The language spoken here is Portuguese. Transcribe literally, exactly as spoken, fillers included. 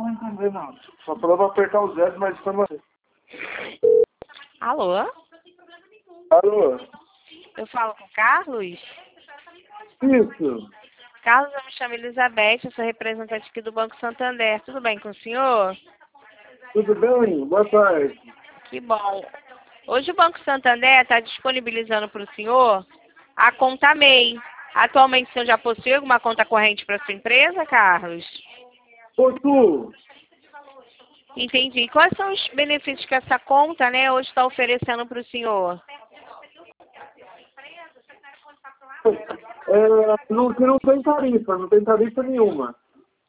não entender, não. Só falou pra apertar o zero, mas foi você. Alô? Alô? Eu falo com o Carlos? Isso. Carlos, eu me chamo Elizabeth, eu sou representante aqui do Banco Santander. Tudo bem com o senhor? Tudo bem? Boa tarde. Que bom. Hoje o Banco Santander está disponibilizando para o senhor a conta M E I. Atualmente o senhor já possui alguma conta corrente para sua empresa, Carlos? Possuo. Entendi. Quais são os benefícios que essa conta, né, hoje está oferecendo para o senhor? É, não, que não tem tarifa, não tem tarifa nenhuma.